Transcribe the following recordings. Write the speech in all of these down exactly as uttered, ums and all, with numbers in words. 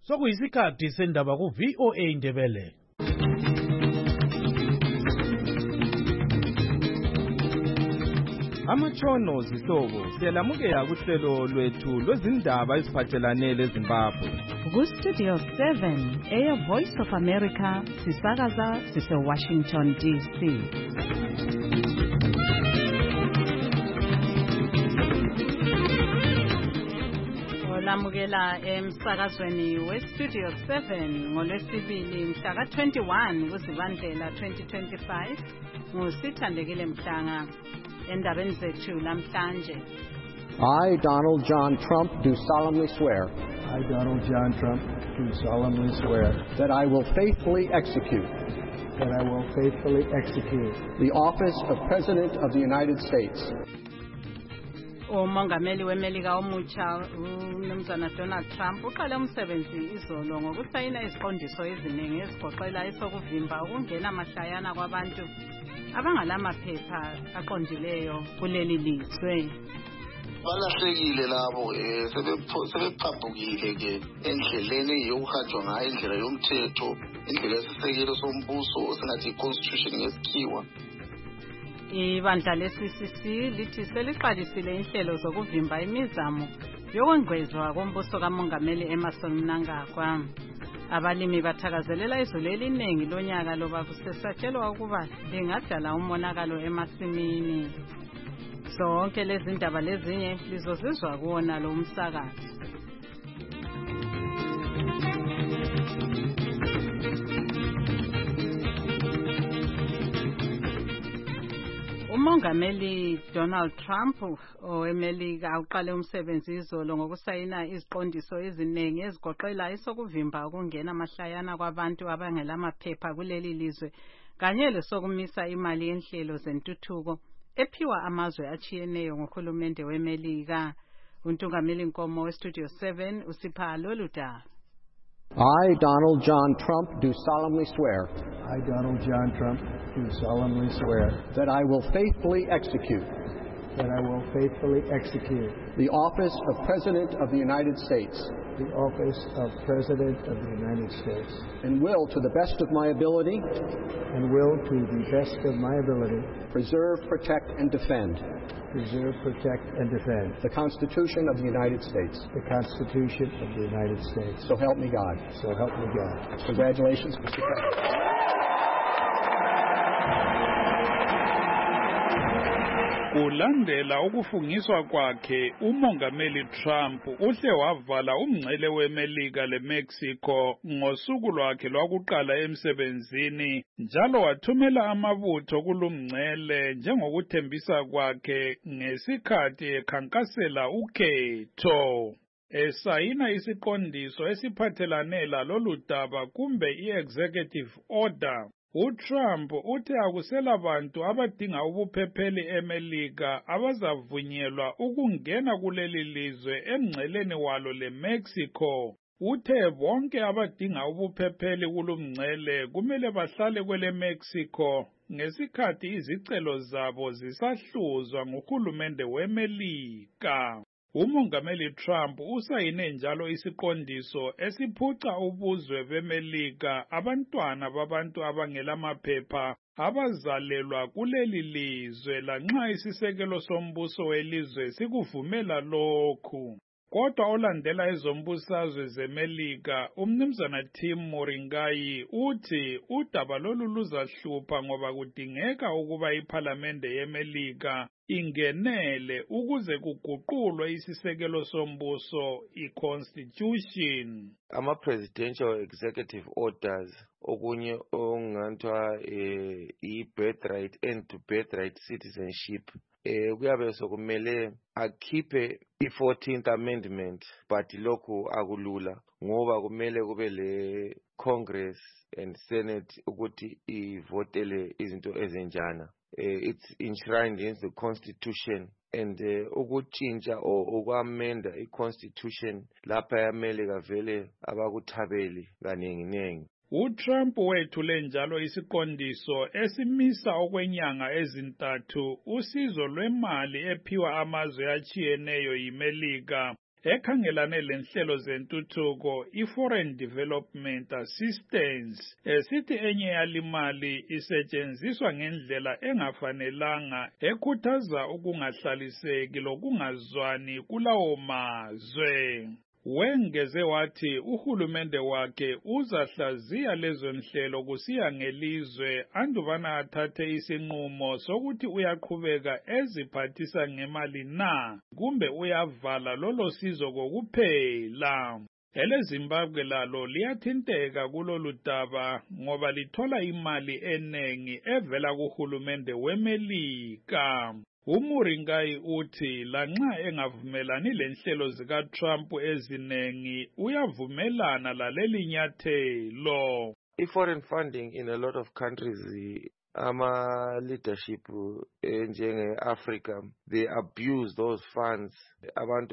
Sokuyisikhathi sendaba ku V O A Ndebele. Amatshono zihlobo siyalamukela kuhlelo lwethu lwezindaba eziphathelane leZimbabwe. Ku Studio seven, Air Voice of America, sisakaza sise Washington D C. Olamukela emsakazweni we Studio seven ngolwesibili mhla ka twenty-one kuZibandlela twenty twenty-five ngusithandekile Mhlanga. Endabeni zethu lamhlanje. I, Donald John Trump, do solemnly swear. I, Donald John Trump, do solemnly swear that I will faithfully execute that I will faithfully execute the office of President of the United States. Umongameli weMelika omutsha uMnumzana Donald Trump uqale umsebenzi izolo ngokusayina iziqondiso eziningi ezigoqela isokuvimba ukungena amahlayana kwabantu abangalamaphepha aqondileyo kuleli lizwe. Balahlekile labo eh sebephambukile ke endleleni yokuhanjwa ngayo indlela yomthetho indlela yesisekelo sombuso singathi constitution ngesikhiwa. Ibandla le-C C C lithi seliqalisile inhlelo zokuvimba imizamo yokwengezwa kombuso kaMongameli Emmerson Mnangagwa. Abalimi bathakazelela izulu eliningi lonyaka loba kusesatshelwa ukuba lingadala umonakalo emasimini. Zonke lezi ndaba lezinye lizozizwa kuona lo msakazi. Umongameli Donald Trump oweMelika uqale umsebenzi izolo ngokusayina iziqondiso eziningi ezigoqela isokuvimba ukungena amahlayana kwabantu abangelamaphepha kuleli lizwe kanye lesokumisa imali yenhlelo zentuthuko ephiwa amazwe achiyeneyo ngohulumende weMelika. Untungameli Nkomo weStudio seven usipha lolu daba. I, Donald John Trump, do solemnly swear. I, Donald John Trump, do solemnly swear that I will faithfully execute that I will faithfully execute the office of President of the United States the office of President of the United States and will, to the best of my ability, and will, to the best of my ability, preserve, protect, and defend preserve, protect, and defend the Constitution of the United States. The Constitution of the United States. So help me God. So help me God. Congratulations, Mister President. Kulandela ukufungiswa kwakhe, umongameli Trump uhle wavala umngcele weMelika leMexico ngosuku lwakhe lwakuqala emsebenzini, njalo wathumela amabutho kulumngcele njengokuthembisa kwakhe ngesikhathi ekhankasela ukhetho. Esayina isiqondiso esiphathelane lalolu daba kumbe i-executive order. uTrump uthi akusela bantu abadinga ubuphepheli eMelika abazavunyelwa ukungena kuleli lizwe emngceleni walo leMexico. Uthe bonke abadinga ubuphepheli kulumngcele kumele bahlale kwele Mexico ngesikhathi izicelo zabo zisahluzwa nguhulumende weMelika. Umongameli Trump usayine njalo isiqondiso esiphuca ubuzwe beMelika abantwana babantu abangelamaphepha abazalelwa kuleli lizwe lanxa isisekelo sombuso welizwe sikuvumela lokhu. Kodwa olandela ezombusazwe zeMelika, uMnumzana Tim Moringai uthi udaba lolu luzahlupha ngoba kudingeka ukuba iPhalamende yeMelika ingenele ukuze kuguqulwe isisekelo sombuso i-Constitution. Ama presidential executive orders okunye ongathiwa i-birthright and to birthright citizenship eh kuyabe sokumele akhiphe i-fourteenth amendment, but lokhu akulula ngoba kumele kube le Congress and Senate ukuthi ivotele izinto ezenjana. Uh, it's enshrined in the Constitution, and ukutshintsha uh, or ukwamenda i-Constitution lapha yamele kavele abakuthabeli kaningi nengi. uTrump wethule njalo isiqondiso esimisa okwenyanga ezintathu usizo lwemali ephiwa amazwe achiyeneyo yiMelika ekhangelane lenhlelo zentuthuko i-Foreign Development Assistance esithi enye yalimali isetshenziswa ngendlela engafanelanga ekhuthaza ukungahlaliseki lokungazwani kulawo mazwe. Wengeze wathi uhulumende wakhe uzahlaziya lezo nhlelo kusiya ngelizwe andubana athathe isinqumo sokuthi uyaqhubeka eziphathisa ngemali na kumbe uyavala lolo sizo kokuphela. Ele Zimbabwe lalo liyathinteka kulolu daba ngoba lithola imali enengi evela kuhulumende weMelika. uMuringai uthi lanxa engavumelani lenhlelo zikaTrump ezinengi uyavumelana laleli nyathelo. I-foreign funding in a lot of countries, ama leadership njenge-Africa, they abuse those funds. Abantu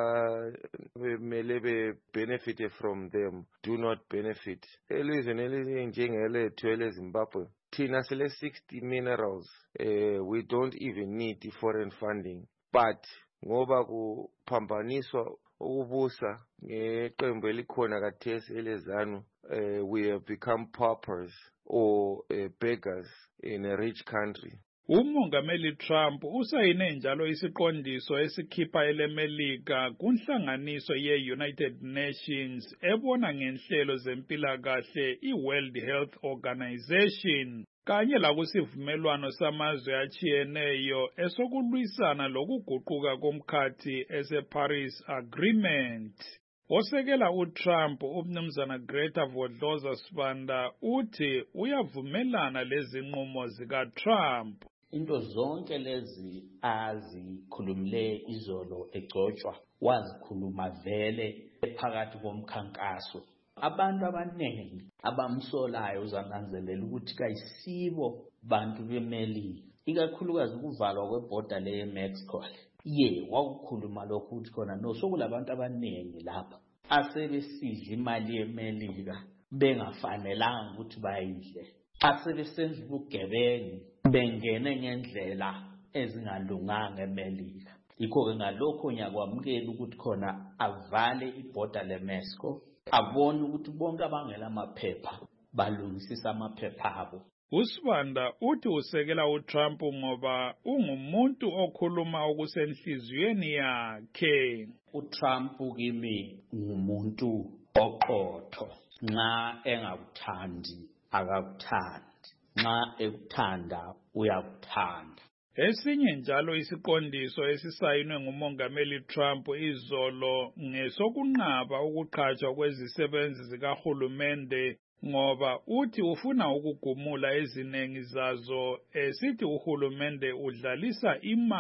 abamele be-benefit from them do not benefit. Elizweni elinjengelethu eleZimbabwe, thina sile sixty minerals, uh, we don't even need the foreign funding. But ngoba kuphambaniswa ukubusa ngeqembu elikhona kathesi eleZANU, uh, we have become paupers or uh, beggars in a rich country. uMongameli Trump usayine njalo isiqondiso esikhipha eleMelika kunhlanganiso ye-United Nations ebona ngenhlelo zempilakahle i-World Health Organization kanye lakusivumelwano samazwe achiyeneyo esokulwisana lokuguquka komkhathi ese-Paris Agreement. Osekela uTrump umnumzana Greta Vodloza Sibanda uthi uyavumelana lezi nqumo zikaTrump. Into zonke lezi azikhulumile izolo egcotshwa wazikhuluma vele phakathi komkhankaso. Abantu abaningi abamsolayo uzananzelela ukuthi kayisibo bantu beMelika, ikakhulukazi ukuvalwa kwebhoda leMexico. Ye wakukhuluma lokho ukuthi khona no sokulabantu abaningi lapha asebesidla imali yeMelika bengafanelanga ukuthi bayidle, asebesenza ubugebengu bengene ngendlela ezingalunganga eMelika. Yikho-ke ngalokho ngiyakwamukela ukuthi khona avale ibhoda leMexico, abone ukuthi bonke abangela amaphepha balungisisa amaphepha abo. uSibanda uthi usekela uTrump ngoba ungumuntu okhuluma okusenhliziyweni yakhe. uTrump kimi ngumuntu oqotho, nxa engakuthandi akakuthandi, nxa ekuthanda uyakuthanda. Esinye njalo isiqondiso esisayinwe nguMongameli Trump izolo ngesokunqaba ukuqhatshwa kwezisebenzi zikahulumende ngoba uthi ufuna ukugumula ezinengi zazo esithi uhulumende udlalisa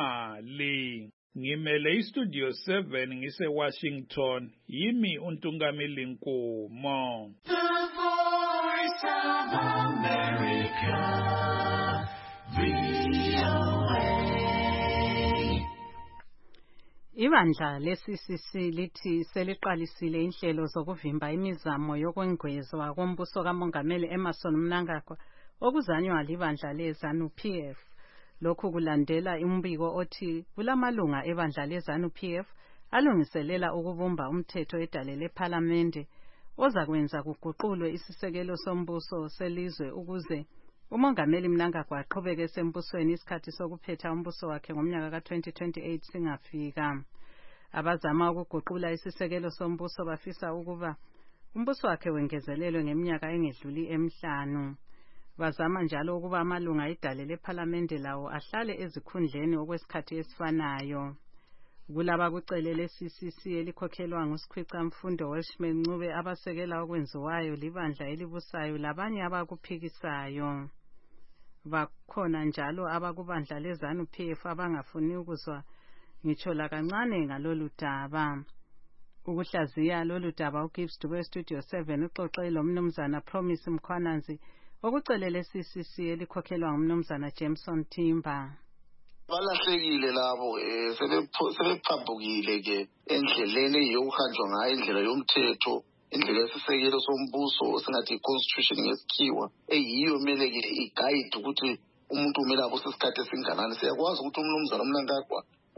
imali. Ngimele iStudio seven ngise Washington, yimi uNtungamili Nkumo. The Voice of America, V O A. Ibandla le-C C C lithi seliqalisile inhlelo zokuvimba imizamo yokwengezwa kombuso kaMongameli Emmerson Mnangagwa okuzanywa libandla le-ZANU P F. Lokhu kulandela umbiko othi kulamalunga ebandla le-ZANU P F alungiselela ukubumba umthetho edalele ePhalamende ozakwenza kuguqulwe isisekelo sombuso selizwe ukuze uMongameli Mnangagwa aqhubeke esembusweni isikhathi sokuphetha umbuso wakhe ngomnyaka ka twenty twenty-eight singafika. Abazama ukuguqula isisekelo sombuso bafisa ukuba umbuso wakhe wengezelelwe ngeminyaka engedluli emihlanu. Bazama njalo ukuba amalunga edalele ePhalamende lawo ahlale ezikhundleni okwesikhathi esifanayo. Kulaba kucelele C C C elikhokhelwa nguSikhwica Mfundo Welshman Ncube abasekela okwenziwayo libandla elibusayo labanye abakuphikisayo. Bakhona njalo abakubandla le-ZANU P F abangafuni ukuzwa ngitsho la kancane ngalolu daba. Ukuhlaziya lolu daba uGibbs Dube Studio seven uxoxe lomnumzana Promise Mkhwananzi okucelele C C C elikhokhelwa ngumnumzana Jameson Timber. Balahlekile labo eh sebephambukile ke endleleni yokuhanjwa ngayo indlela yomthetho, indlela yesisekelo sombuso singathi constitution ngesikhiwa eyiyo mele ke iguide ukuthi umuntu umele abuse isikhathi esinganani. Siyakwazi ukuthi umnumzana Mnangagwa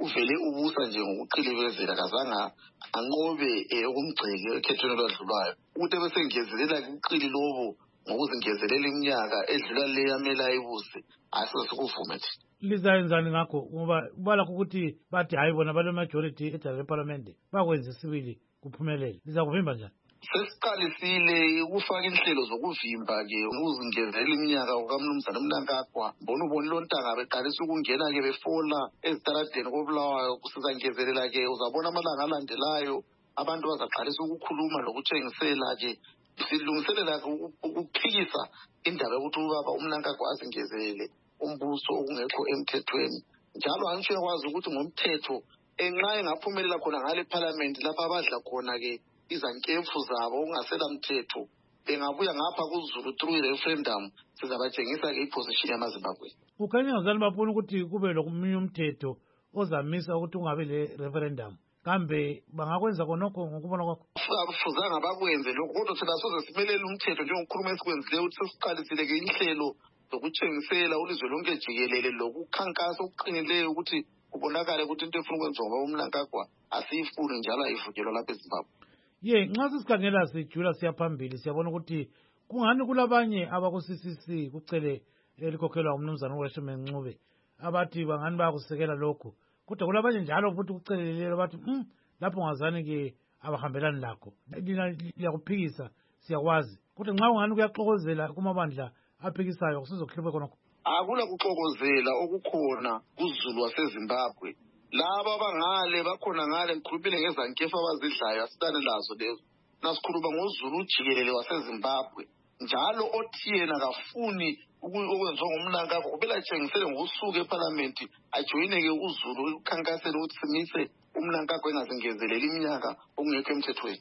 uvele ubusa nje ngokuqhilibezela kazanga anqobe okumgceke ekhethweni lwadlulayo ukuthi besengezelela kuqili lobo ngokuzingezelela iminyaka edlula le yamela ayibuse asesikuvume thina. Lizayenzani ngakho ngoba kubalakho ukuthi bathi hayi bona bale majority edala leparlamente bakwenza isibili kuphumelele liza kuvimba njani? Sesiqalisile ukufaka inhlelo zokuvimba-ke ukuzingezelela iminyaka kukamnumzana uMnangagwa. Mbona ubona lontanga beqalisa ukungena-ke befola ezitaradeni koBulawayo kusizangezelela-ke uzabona amalanga alandelayo abantu bazaqalisa ukukhuluma lokuthengisela-ke silungiselela-ke ukuphikisa indaba yokuthi ubaba uMnangagwa azingezelele umbuso okungekho emthethweni. Njalo angisho yakwazi ukuthi ngomthetho enxa engaphumelela khona ngale parliament lapha abadla khona-ke izankefu zabo okungasela mthetho bengabuya ngapha kuZulu through referendum sizabatshengisa-ke iposition yamaZimbabwe. Ukhanya ngazali bafuna ukuthi kube lomunye umthetho ozamisa ukuthi ungabe le referendum kambe bangakwenza konokho ngokubona kwakho? Akufuzanga bakwenze lokho kodwa thina soze simelele umthetho njengokhuluma esikwenzile ukuthi sesiqalisile-ke inhlelo zokuthengisela ulizwe lonke jikelele lokukhankasa okuqinileyo ukuthi kubonakale ukuthi into efuna ukwenziwa ngoba uMnangagwa asiyifuni njalo ayivunyelwa lapha eZimbabwe. Ye nxa sisikhangela sijula siyaphambili siyabona ukuthi kungani kulabanye abaku-C C C kucele elikhokhelwa umnumzana uRashman Ncube abathi bangani bayakusekela lokho kodwa kulabanye njalo futhi kucelelelo bathi mm lapho ngazani-ke abahambelani lakho liyakuphikisa siyakwazi kodwa nxa ungani kuyaxokozela kumabandla aphikisayo kusizokuhluphe khonokho. Akula kuxokozela okukhona kuZulu waseZimbabwe. Laba abangale bakhona ngale ngikhulumile ngezankefu abazidlayo asitane lazo lezo. Nasikhuluma ngoZulu jikelele waseZimbabwe. Njalo othiyena kafuni ukwenziwa ngumnangagwa kubela atshengisele ngokusuka eParliament ajoyineke uZulu ukhankasela ukuthi simise umnangagwa engazingezeleli iminyaka okungekho emthethweni.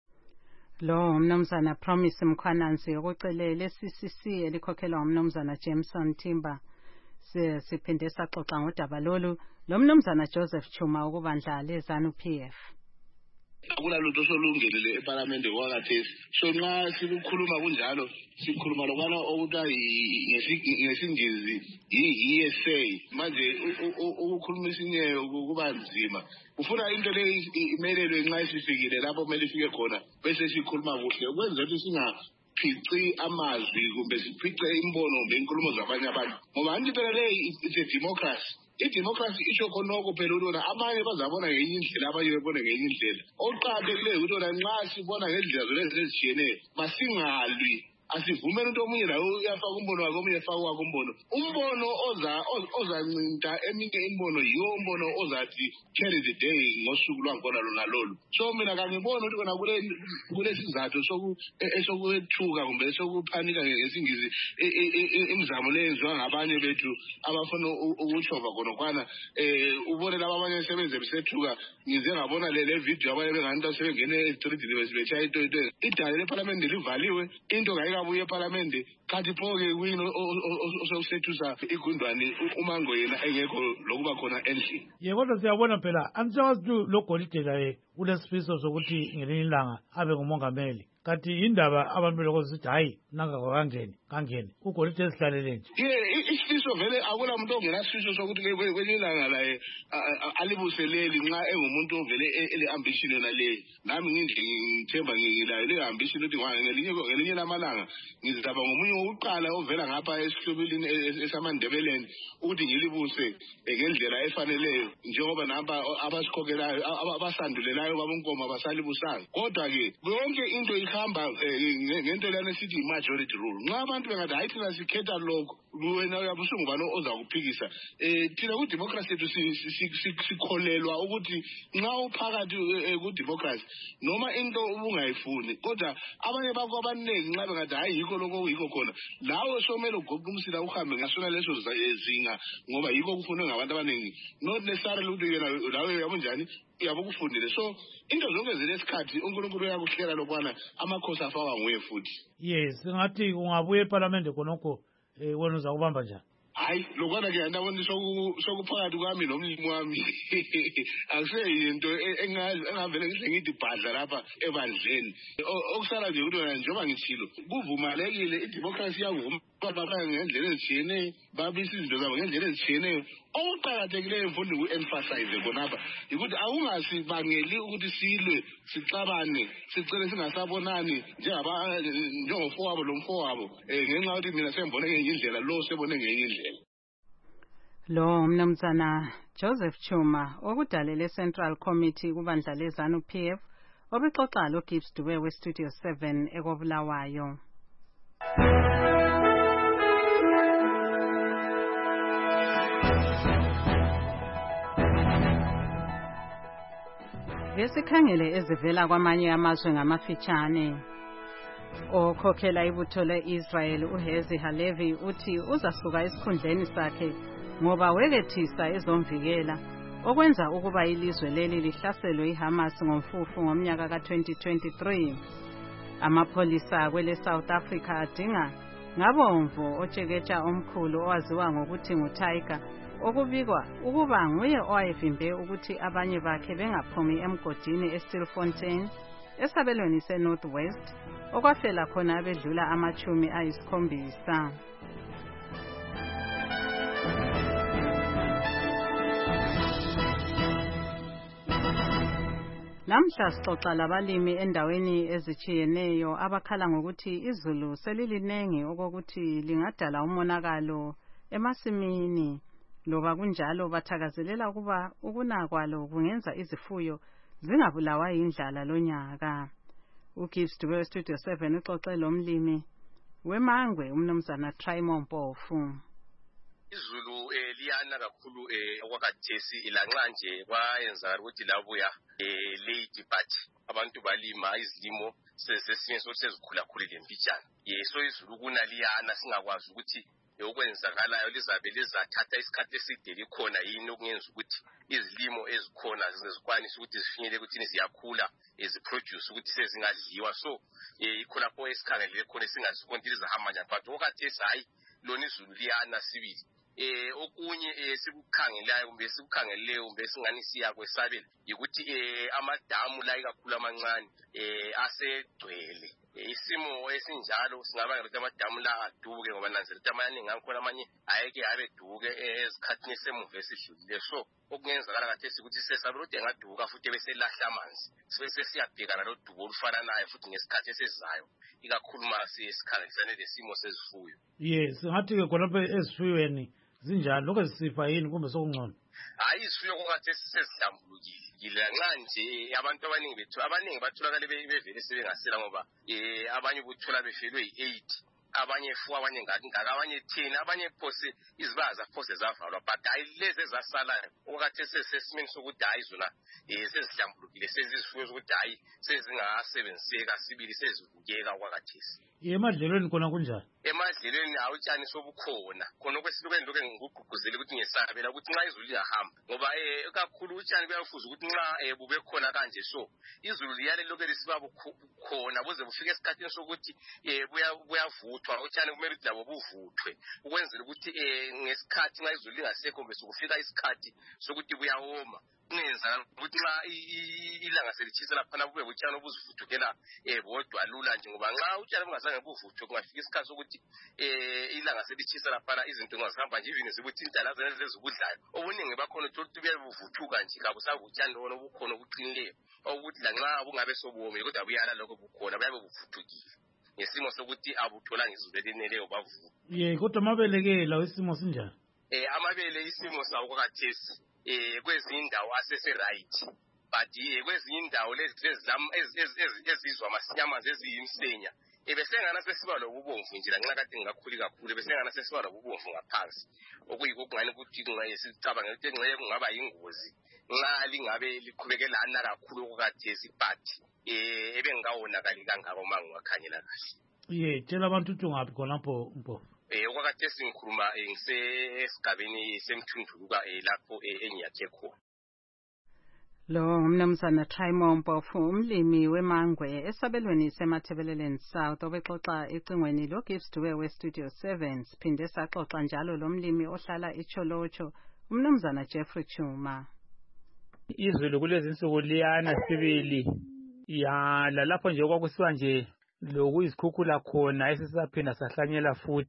Lo umnumzana Promise Mkhwananzi ukucelela C C C elikhokhelwa umnumzana Jameson Timber. Siphinde saxoxa ngodaba lolu lo mnumzana Joseph Chuma ukubandla leZANU P F. Akulalutho solungelele eParliament kwakathesi so nxa sikhuluma kunjalo sikhuluma lokwana okuta ngesingisi yi-hearsay manje ukukhulumisa inyeyo kuba nzima ufuna into le imelelwe nxa isifikile lapho kumele ifike khona bese sikhuluma kuhle ukwenza ukuthi singaphici amazwi kumbe siphice imbono kumbe inkulumo zabanye abantu ngoba anti phela le it's a democracy. I-democracy isho khonoko phela ukuthi abanye bazabona ngenye indlela abanye bebone ngenye indlela okuqakathekileyo ukuthi nxa sibona ngendlela zolezi ezishiyeneyo masingalwi asivumele ukuthi omunye layo uyafaka umbono wakhe omunye efaka wakhe umbono umbono ozancinta eminye imbono yiwo umbono ozathi carry the day ngosuku lwangkhona lona lolu so mina kangiboni ukuthi kona kulesizathu esokwethuka kumbe esokuphanika ngesingisi imizamo le yenziwa ngabanye bethu abafuna ukutshova khona kwana ubone laba abanye sebenze besethuka ngize ngabona le video abanye bengani into sebengene ezitridini besibetshaya into into idale leParliament livaliwe into kayika buye eParliament kanti phoke kwini ososethusa igundwane umango yena engekho lokuba khona endlini. Ye kodwa siyabona phela angisawazi lo golide laye ulesifiso sokuthi ngelinye ilanga abe ngumongameli kanti indaba abantu belokuzithi hayi Mnangagwa kangeni kangeni ugolide esihlalele nje. Ye isifiso vele akula muntu ongenasifiso sokuthi kwelinye ilanga laye alibuseleli nxa engumuntu ovele ele-ambition yona le nami ngithemba ngilayo le ambition ukuthi ngelinye lamalanga ngizaba ngomunye wokuqala ovela ngapha esihlubelini esamandebeleni ukuthi ngilibuse ngendlela efaneleyo njengoba namba abasikhokelayo abasandulelayo babonkomo abasalibusanga kodwa-ke yonke into ihamba ngento lana esithi i-majority rule nxa abantu bengathi hayi thina sikhetha lokho wena uyabe usungubani ozakuphikisa um thina kudemocracy yethu sikholelwa ukuthi nxa uphakathi kudemocracy noma into ubungayifuni kodwa abanye bakho abaningi nxa bengathi hayi yikho lokho okuyikho khona lawe somele ugoqe umsila uhambe ngasona leso zinga ngoba yikho kufunwe ngabantu abaningi not necessarily ukuthi yena lawe uyabo njani uyabo kufundile so into zonke zilesikhathi uNkulunkulu uyakuhlela lokwana amakhosi afakwa nguye futhi. Yes ngathi ungabuye eParliament khonokho wena uzakubamba njani? Hayi lokwana ke andabona sokuphakathi kwami nomlimi wami akuseyinto engavele ngihle ngithi bhadla lapha ebandleni okusala nje ukuthi njengoba ngithilo kuvumalekile idemocracy iyavuma bababaya ngendlela ezitshiyeneyo babisa izinto zabo ngendlela ezitshiyeneyo. Okuqakathekileyo mfundi ku-emphasize khonapha yikuthi akungasibangeli ukuthi silwe sixabane sicele singasabonani njengofowabo lo mfowabo um ngenxa yokuthi mina sembone ngenye indlela lo sebone ngenye indlela. Lo mnumzana Joseph Chuma okudalela Central Committee kubandla leZANU P F obexoxa lo Gibbs Dube we Studio seven ekobulawayo. Ngesikhangele ezivela kwamanye amazwe ngamafitshane. Okhokhela ibutho le-Israel uHezi Halevi uthi uzasuka esikhundleni sakhe ngoba wekethisa ezomvikela okwenza ukuba ilizwe leli lihlaselwe iHamas ngomfufu ngomnyaka ka twenty twenty-three. Amapholisa kwele South Africa adinga ngabomvu otsheketsha omkhulu owaziwa ngokuthi nguTiger okubikwa ukuba nguye owayevimbe ukuthi abanye bakhe bengaphumi emgodini eStilfontein esabelweni seNorth West okwafela khona abedlula amachumi ayisikhombisa. Namhla sixoxa labalimi endaweni ezitshiyeneyo abakhala ngokuthi izulu selilinengi okokuthi lingadala umonakalo emasimini. Loba kunjalo bathakazelela ukuba ukunakwalo kungenza izifuyo zingabulawa indlala lonyaka. uGibbs Dube Studio seven uxoxe lomlimi weMangwe umnumzana Trimon Mpofu. Izulu eh, liyana kakhulu eh, okwakhathesi ilanxa nje kwayenza ukuthi labuya eh, late but abantu balima izilimo sesesinye sosezikhulakhulile mpitshana. Yeso izulu kuna liyana singakwazi ukuthi okwenzakalayo lizabe lizathatha isikhathi eside likhona yini okungenza ukuthi izilimo ezikhona zizikwanisa ukuthi zifinyele ukuthi ziyakhula eziproduce ukuthi sezingadliwa. So ikho lapho esikhangelele khona singazikonti lizahamba njani but okhathesi hayi lona izulu liyana sibili. Eh okunye esikukhangelayo kumbe sikukhangeleleyo kumbe singani siya kwesabela ukuthi eh amadamu la ikakhulu amancane eh asegcwele. Isimo esinjalo singabanga ukuthi amadamu la aduke ngoba nanzela ukuthi amaningi ngakhona amanye ayeke abe duke esikhathini semuva esidlulile. So okungenzakala kathesi ukuthi sesabela ukuthi engaduka futhi bese lahla amanzi sibese siyabhekana lodubo olufananayo futhi ngesikhathi esizayo ikakhulu mase esikhangelisane lesimo sezifuyo. Yes, ngathi ke khona ezifuyweni zinjani lokho zisifa yini kumbe sokungcono? Hayi isifuyo kongathesi sezihlambulukile nxa nje abantu abaningi bethu abaningi batholakala bevele sebengasela ngoba eh abanye ubuthola befelwe yi-eight abanye four abanye ngaka abanye ten abanye phose izibaza phose zavalwa but hayi lezi ezasalayo okhathesi sesimeni sokuthi hayi zona eh sezihlambulukile sezizifuyo sokuthi hayi sezingasebenziseka sibili sezivukeka okwathesi. Emadlelweni khona kunjani? Emadlelweni awutshani sobukhona khona okwesilukeni lokho ngikugqugquzela ukuthi ngesabela ukuthi nxa izulu liyahamba ngoba eh kakhulu utshani buyafuza ukuthi nxa bube khona kanje so izulu liyale lokho lisiba khona buze bufike esikhathini sokuthi eh buyavuthwa utshani kumele ukuthi labo buvuthwe ukwenzela ukuthi eh ngesikhathi nxa izulu lingasekho bese kufika isikhathi sokuthi buyawoma. Kungenzakala ukuthi nxa ilanga selitshisa lapha bube utshani obuzivuthukela eh bodwa lula nje ngoba nxa utshani bungazange buvuthwe kungafika isikhathi sokuthi eh ilanga selitshisa lapha izinto ngazihamba nje even zibuthi intala zene lezibudlayo obuningi bakhona ukuthi buyavuthuka nje kabusabe utshani lona obukhona obuqinileyo ukuthi la nxa bungabe sobuwome kodwa buyala lokho bukhona buyabe buvuthukile ngesimo sokuthi abutholanga izulu elineleyo bavuka. Ye kodwa amabele ke lawo isimo sinjani? Eh amabele isimo sawo kwakathesi eh kwezinye indawo asese right but eh kwezinye indawo lezi ezizwa masinyama eziyimsenya ebesengana sesiba lobubomvu nje lanxa kade ngakhuli kakhulu besengana sesiba lobubomvu ngaphansi okuyiko kungani ukuthi ngayesicabanga ukuthi ngeke kungaba yingozi nxa lingabe liqhubekelana kakhulu okwathesi but eh ebengawonakali kangako mangu wakhanyela kahle. Ye tshela abantu ukuthi ungaphi khona lapho Mpofu? Eh okwakathesi ngikhuluma ngisesigabeni semthunduluka lapho engiyakhe khona. Lo ngumnumzana Trimon Mpofu umlimi weMangwe esabelweni semathebeleleni South obexoxa icingweni lo Gibbs Dube we Studio seven siphinde saxoxa njalo lomlimi ohlala eCholocho umnumzana Jeffrey Chuma. Izulu kulezi insuku liyana sibili ya lapho nje kwakusiwa nje lokuyizikhukhula khona esisaphinda sahlanyela futhi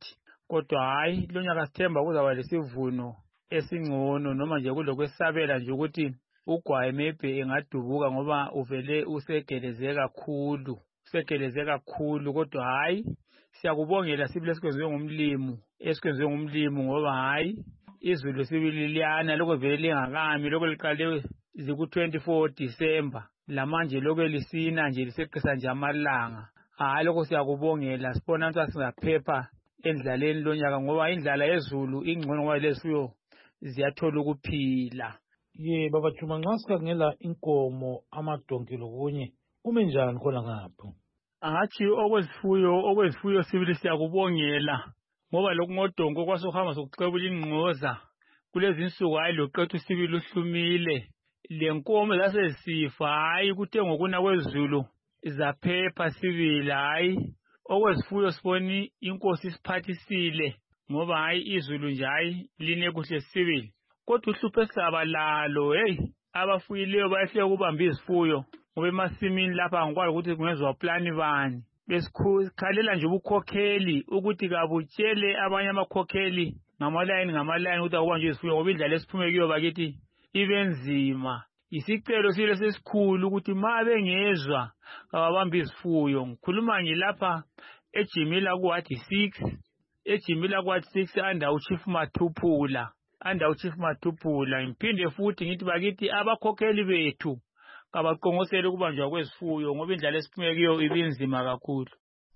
kodwa hayi lo nyaka sithemba kuzaba lesivuno esingcono noma nje kulokwesabela nje ukuthi ugwayi maybe engadubuka ngoba uvele usegeleze kakhulu usegeleze kakhulu kodwa hayi siyakubongela sibile sikwenziwe ngumlimu esikwenziwe ngumlimu ngoba hayi izulu sibili liyana lokho vele lingakami lokho liqale ziku twenty-four December lamanje lokho lisina nje liseqisa nje amalanga hayi lokho siyakubongela sibona ukuthi singaphepha endlaleni lonyaka ngoba indlala yezulu ingcono ngoba lesuyo ziyathola ukuphila. Ye baba Chuma nxa sikhangela inkomo amadonki lokunye kume njani khona ngapho? Angathi okwezifuyo okwezifuyo sibili siyakubongela ngoba lokhu ngodongo kwasuhamba sokucebula ingqoza kulezi insuku hayi loqethu sibili uhlumile lenkomo zasesifa hayi kuthe ngokuna kwezulu zaphepha sibili hayi okwezifuyo siboni inkosi isiphathisile ngoba hayi izulu nje hayi line kuhle sibili kodwa uhlupho esabalalo hey abafuyileyo bayehle ukubamba izifuyo ngoba emasimini lapha ngikwazi ukuthi kungezwa plan bani besikhalela nje ubukhokheli ukuthi kabutshele abanye amakhokheli ngamalayini ngamalayini ukuthi akubanjwe izifuyo ngoba indlela esiphume kiyo bakithi ibenzima isicelo sile sesikhulu ukuthi ma bengezwa kababamba izifuyo ngikhuluma ngilapha eJimila kuward six eJimila kuward six under uChief Mathuphula under uChief Mathuphula ngiphinde futhi ngithi bakithi abakhokheli bethu kabaqongosele ukubanjwa kwezifuyo ngoba indlela esiphume kiyo ibinzima kakhulu.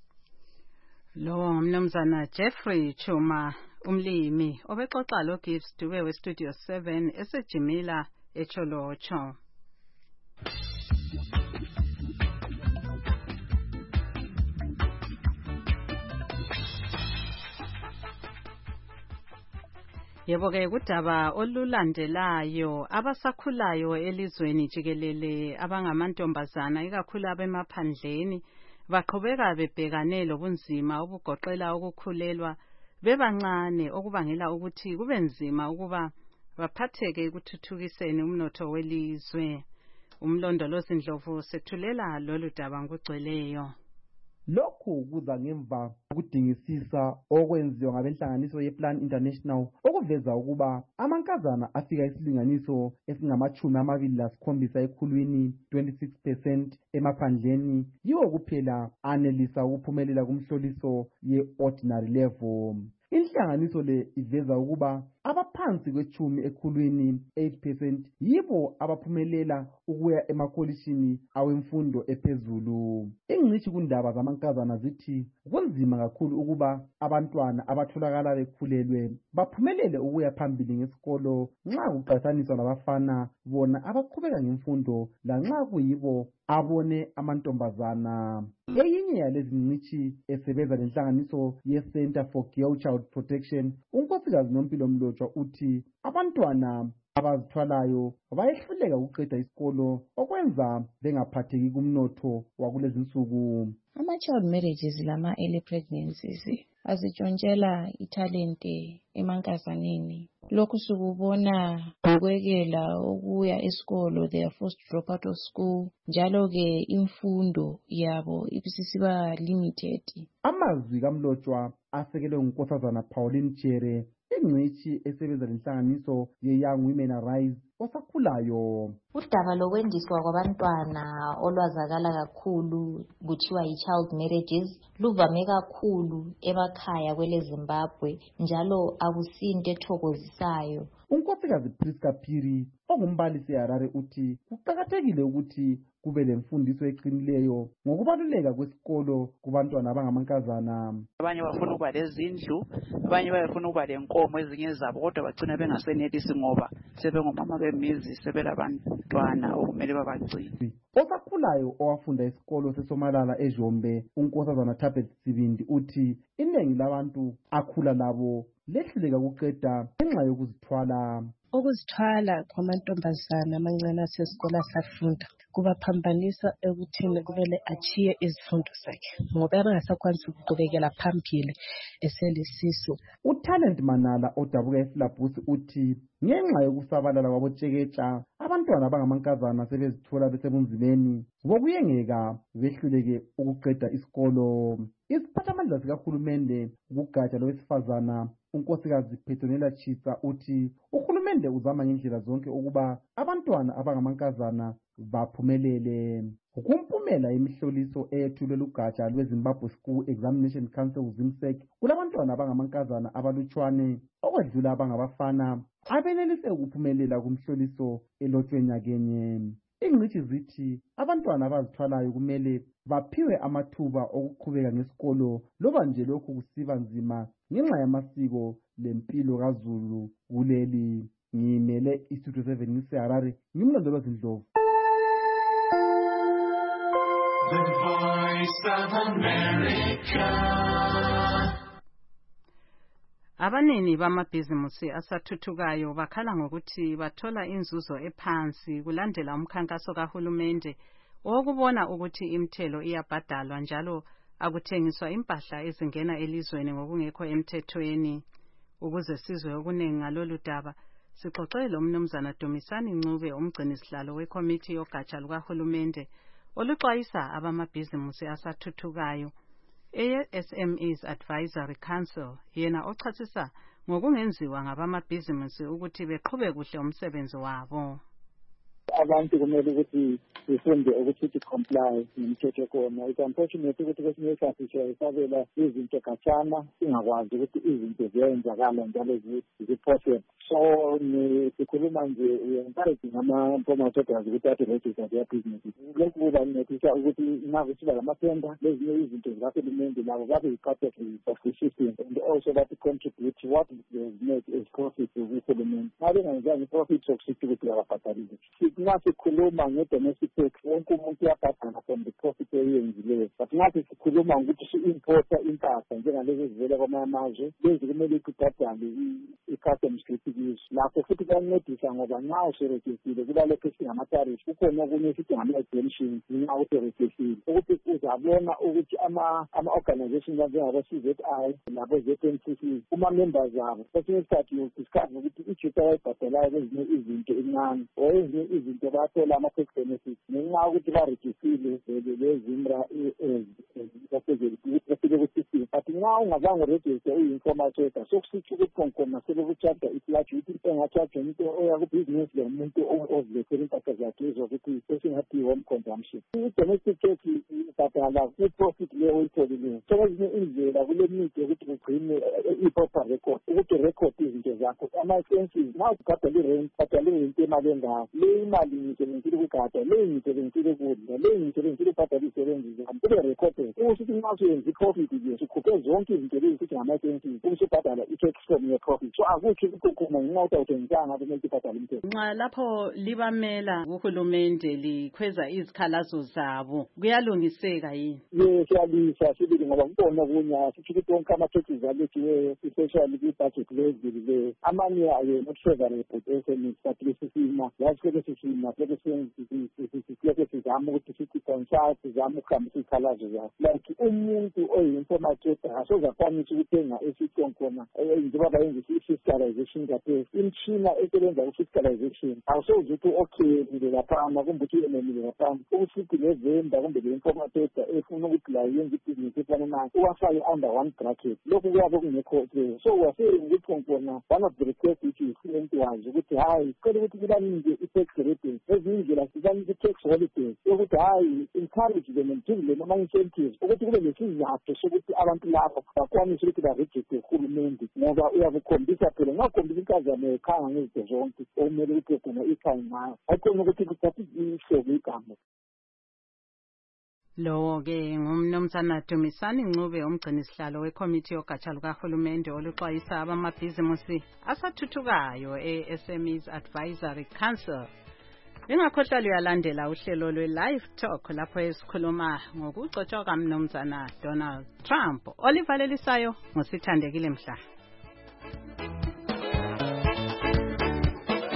Lo mnumzana Jeffrey Chuma umlimi obexoxa lo Gibbs Dube we Studio seven eseJimila eCholocho. Yebo ke kudaba olulandelayo abasakhulayo elizweni jikelele abangamantombazana ikakhulu abemaphandleni baqhubeka bebhekane lobunzima obugoqela ukukhulelwa bebancane okubangela ukuthi kube nzima ukuba baphatheke ekuthuthukiseni umnotho welizwe. Umlondolozi Ndlovu sethulela lolu daba ngokugcweleyo. Lokhu kuza ngemva ukudingisisa okwenziwa ngabenhlanganiso yePlan International okuveza ukuba amankazana afika isilinganiso esingamachumi amabili lasikhombisa ekhulwini twenty-six percent emaphandleni yiwo kuphela anelisa ukuphumelela kumhloliso ye-ordinary level. Inhlanganiso le iveza ukuba abaphansi kwechumi ekhulwini eight percent yibo abaphumelela ukuya emakolishini awemfundo ephezulu. Ingcitshi kundaba zamankazana zithi kunzima kakhulu ukuba abantwana abatholakala bekhulelwe baphumelele ukuya phambili ngesikolo nxa kuqhathaniswa labafana bona abaqhubeka ngemfundo lanxa kuyibo abone amantombazana. Eyinye yalezi ngcitshi esebenza lenhlanganiso ye-Center for Girl Child Protection unkosikazi Nompilo Mlotshwa uthi abantwana abazithwalayo bayehluleka ukuqeda isikolo okwenza bengaphatheki kumnotho wakulezi insuku. Ama-child marriages lama-early pregnancies azitshontshela ithalente emankazaneni. Lokhu sikubona ngokwekela ukuya esikolo, they are forced to drop out of school, njalo-ke imfundo yabo ibisisiba limited. Amazwi kaMlotshwa asekelwe ngunkosazana Pauline Chere, ingcitshi esebenza lenhlanganiso ye-Young Women Arise osakhulayo. Udaba lokwendiswa kwabantwana olwazakala kakhulu kuthiwa yi-child marriages luvame kakhulu emakhaya kwele Zimbabwe njalo akusinto ethokozisayo. Unkosikazi Priska Phiri ongumbalisi eHarare uthi kuqakathekile ukuthi kube lemfundiso eqinileyo ngokubaluleka kwesikolo kubantwana abangamankazana. Abanye bafuna ukuba lezindlu, abanye bayafuna ukuba lenkomo ezinye zabo kodwa bagcina bengasenelisi ngoba sebengomama bemizi sebelabantwana okumele babagcine. Osakhulayo owafunda isikolo seSomalala eJombe unkosazana Thabet Sibindi uthi iningi labantu akhula labo lehluleka ukuqeda ngenxa yokuzithwala. ukuzithwala kwamantombazana amancane asesikole asafunda kubaphambanisa ekuthini kumele achiye izifundo zakhe ngoba abangasakwanisi ukuqhubekela phambili eselisisu. uTalent Manala odabuka eSilabhusi uthi ngenxa yokusabalala kwabotsheketsha abantwana abangamankazana sebezithola besebunzimeni bokuyengeka behluleke ukuqeda isikolo. Isiphathamandla sikahulumende kugatsha lowesifazana unkosikazi Petronella Chisa uthi uhulumende uzama ngendlela zonke ukuba abantwana abangamankazana baphumelele. Kumpumela yemihloliso eyethulwe lugatsha lweZimbabwe School Examination Council ZIMSEC kulabantwana abangamankazana abalutshwane okwedlula abangabafana abenelise ukuphumelela kumhloliso elotshwe nyakenye. Ingcitshi zithi abantwana abazithwalayo kumele baphiwe amathuba okuqhubeka ngesikolo loba nje lokhu kusiba nzima ngenxa yamasiko lempilo kaZulu kuleli. Ngimele iStudio seven ngiseHarare ngimlondolozi Ndlovu. The Voice of America. Abanini bamabhizimusi asathuthukayo bakhala ngokuthi bathola inzuzo ephansi kulandela umkhankaso kahulumende okubona ukuthi imithelo iyabhadalwa njalo akuthengiswa impahla ezingena elizweni ngokungekho emthethweni. Ukuze sizwe okuningi ngalolu daba sixoxele lo mnumzana Dumisani Ncube umgcinisihlalo wekomiti yogatsha lukahulumende oluxwayisa abamabhizimusi asathuthukayo e-S M Es Advisory Council yena ochasisa ngokungenziwa ngabamabhizimusi ukuthi beqhube kuhle umsebenzi wabo. Abantu kumele ukuthi sifunde ukuthi comply nemithetho khona. It's unfortunate ukuthi kwesinye isikhathi siyasabela izinto khatshana singakwazi ukuthi izinto ziyenzakala njalo zi-possible. So sikhuluma nje we-encouraging ama-promoters ukuthi athi-register their businesses. Lokhu kubancedisa ukuthi nabo siba lamathenda lezinye izinto zikahulumende labo babe yi-part of the system and also bathi contribute what they make as profit kuhulumende. Uma bengenzanga i-profit sokusithi ukuthi uyababhatalile. Nxa sikhuluma nge-domestic tax wonke umuntu uyabhadala from the profit eyenzileyo, but nxa sikhuluma ngokuthi si-importa impahla njengalezi ezivela kwamanye amazwe lezi kumele kubhadale i-customs duty kizo. Lakho futhi kuyancedisa ngoba nxa userejistile kuba lokhu esingama-tariff kukhona okunye esithi ngama-exemptions nxa userejistile ukuthi uzabona ukuthi ama-organizations anjengabo-C Z I labo-Z N C C kuma-members abo kwesinye isikhathi udiscover ukuthi ijuta ayibhadalayo kwezinye izinto incane or ezinye izinto bathola ama-tax benefits ngenxa yokuthi barejistile lezimra bafike ku-system. But nxa ungazange urejiste uyi-informal trader sokusitsho ukuthi khonkhona sebekutshaja iflaji ukuthi engatshaja umuntu oya kubhizinisi lo muntu ozilethela impahla zakhe ezokuthi esingathi home consumption. I-domestic tax ibhadala ku-profit leyo oyitholileyo. So kwezinye indlela kule need yokuthi kugcine i-proper record ukuthi record izinto zakho ama-expenses nxa ubhadala i-rent ubhadala i-rent imali engako le imali ngiyisebenzisile ukugada le ngiyisebenzisile ukudla le ngiyisebenzisile ukubhadala izisebenzi zami kube recorded ukuthi nxa usuyenza i-profit nje sikhuphe zonke izinto lezi futhi ngama-expenses ubusubhadala i-tax from your profit. So akutsho ukuthi khona ngenxa ukuthi awuthengisanga kumele ubhadale umthetho. Nxa lapho libamela uhulumende likhweza izikhalazo zabo kuyalungiseka yini? Ye siyalisa sibili ngoba kubona okunye sitsho ukuthi wonke ama-taxes alethiweyo especially kwi-budget lezilileyo amanye ayo not favorable esemisi but lesisima yasike sisima sike sike sizama ukuthi sithi consult sizama ukuhambisa izikhalazo zakho like umuntu oyi-informal trader asozakwanisa ukuthenga esitong khona njengoba bayenza i-fiscalization kaphela imishina esebenza ku-fiscalization awusoze ukuthi okay mile laphana kumbe ukuthi uyenemile laphana ukusithi le-vendor kumbe le-informal trader efuna ukuthi la yenza ibhizinisi efana nayo uwafake under one bracket lokhu kuyabe kungekho clear. So waseyenza ukuthi khona one of the request which is fluent wazi ukuthi hayi cela ukuthi kubanike i-tax rebates ezinye indlela sibanike i-tax holidays yokuthi hayi encourage them and give them ama-incentives ukuthi kube nesizathu sokuthi abantu labo bakwanise ukuthi barejiste uhulumende ngoba uyakukhombisa phela nxa ukhombisa inkazana ekhanga ngezinto zonke okumele ukuthi khona ikhaya ngayo ayikhona ukuthi kuthathe ihlobo igama. Lowo-ke ngumnumzana Dumisani Ncube umgcinisihlalo wekomiti yogatsha lukahulumende oluxwayisa abamabhizimusi asathuthukayo e-S M Es Advisory Council. Ingakhohlwa luyalandela uhlelo lwe-Live Talk lapho esikhuluma ngokucotshwa kamnumzana Donald Trump olivalelisayo ngosithandekile mhla.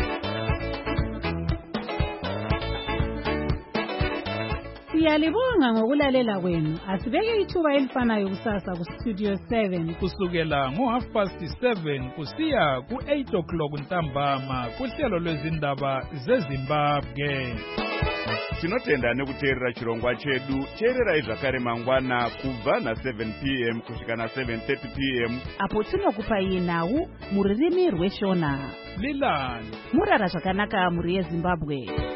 Siyalibonga ngokulalela kwenu. Asibeke ithuba elifanayo kusasa ku Studio seven kusukela ngo half past seven kusiya ku eight o'clock ntambama kuhlelo lwezindaba zeZimbabwe. Tinotenda nekuteerera chirongwa chedu. Teererai zvakare mangwana kubva na seven p m kusvika na seven thirty p m apo tinokupai nhau mururimi rweshona. Lilani Murara zvakanaka muri yeZimbabwe.